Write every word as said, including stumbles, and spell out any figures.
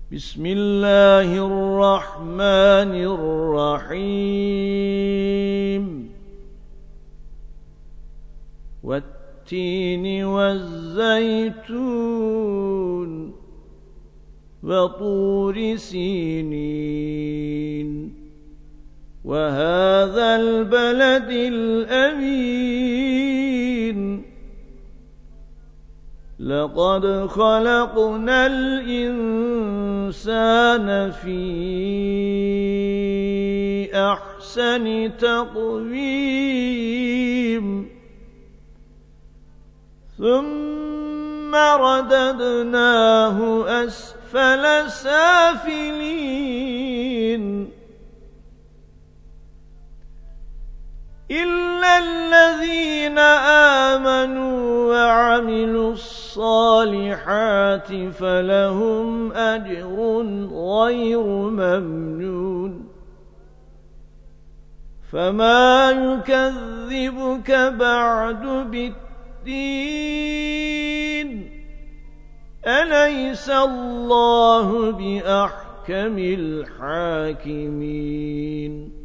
بسم الله الرحمن الرحيم والتين والزيتون وطور سينين وهذا البلد الأمين لقد خلقنا الإنسان في أحسن تقويم ثم رددناه أسفل سافلين إلا الذين آمنوا وعملوا الصالحات فلهم أجر غير ممنون فما يكذبك بعد بالدين أليس الله بأحكم الحاكمين